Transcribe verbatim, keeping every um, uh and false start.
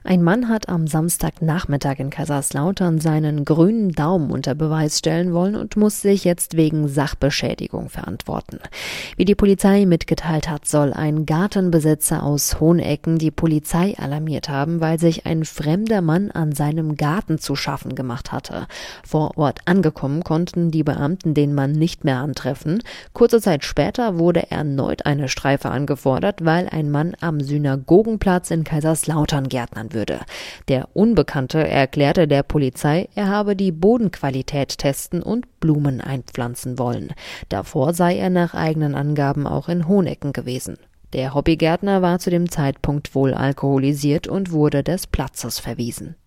Ein Mann hat am Samstagnachmittag in Kaiserslautern seinen grünen Daumen unter Beweis stellen wollen und muss sich jetzt wegen Sachbeschädigung verantworten. Wie die Polizei mitgeteilt hat, soll ein Gartenbesitzer aus Hohenecken die Polizei alarmiert haben, weil sich ein fremder Mann an seinem Garten zu schaffen gemacht hatte. Vor Ort angekommen, konnten die Beamten den Mann nicht mehr antreffen. Kurze Zeit später wurde erneut eine Streife angefordert, weil ein Mann am Synagogenplatz in Kaiserslautern gärtnern würde. Der Unbekannte erklärte der Polizei, er habe die Bodenqualität testen und Blumen einpflanzen wollen. Davor sei er nach eigenen Angaben auch in Hohenecken gewesen. Der Hobbygärtner war zu dem Zeitpunkt wohl alkoholisiert und wurde des Platzes verwiesen.